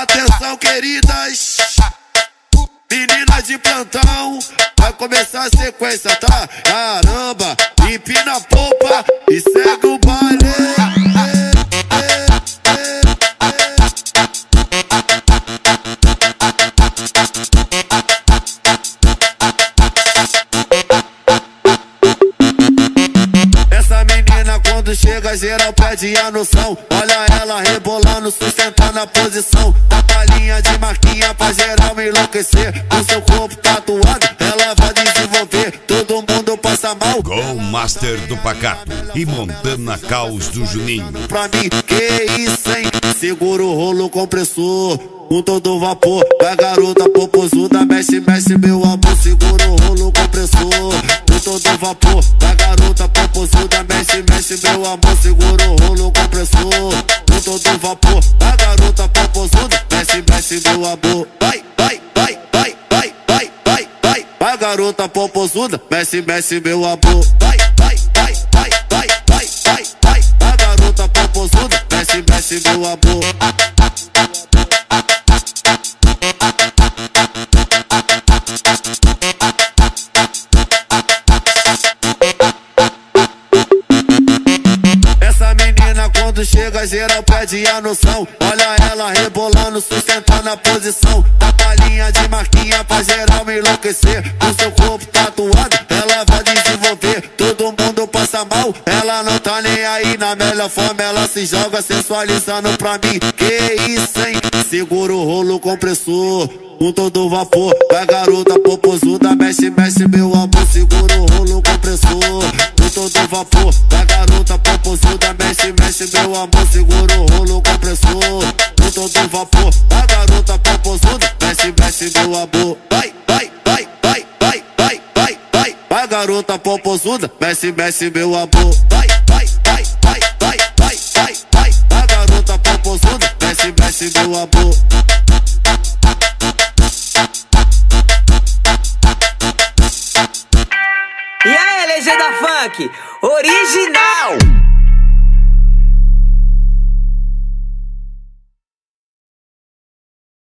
Atenção, queridas, meninas de plantão, vai começar a sequência, tá? Caramba, empina a polpa e segue o baile. Essa menina quando chega geral pede a noção. Olha ela rebolando, sustentando a posição. A palhinha de marquinha pra geral me enlouquecer. Com seu corpo tatuado, ela vai desenvolver. Todo mundo passa mal. Gol Master do Pacato e Montana Caos do Juninho. Pra mim, que isso, hein? Segura o rolo compressor com todo vapor. Vai garota popozuda, mexe, mexe meu amor. Segura o rolo compressor com todo vapor. Vai garota popozuda, mexe, mexe meu amor. Segura o rolo compressor com todo vapor. Vai garota popozuda, mexe, mexe meu amor. Vai, vai, vai, vai, vai, vai, vai, vai. Vai garota popozuda, mexe, mexe meu amor. Vai, vai, vai, vai, vai, vai, vai, vai. Vai garota popozuda, mexe, mexe meu amor. Quando chega geral pede a noção. Olha ela rebolando, sustentando a posição. A palhinha de marquinha pra geral me enlouquecer. Com seu corpo tatuado, ela vai desenvolver. Todo mundo passa mal, ela não tá nem aí. Na melhor forma ela se joga sensualizando pra mim. Que isso, hein? Segura o rolo compressor com todo vapor. Vai garota popozuda, mexe, mexe meu amor. Segura o rolo compressor com todo vapor. Vai garota popozuda, mexe, mexe meu amor. Segura o rolo compressor com todo vapor. Vai garota popozuda, mexe, mexe meu amor. Vai, vai, vai, vai, vai, vai, vai, vai. Vai garota popozuda, mexe, mexe meu amor. Vai, vai, vai, vai, vai, vai, vai, vai. Vai garota popozuda, mexe, mexe meu amor. E aí, legenda funk original.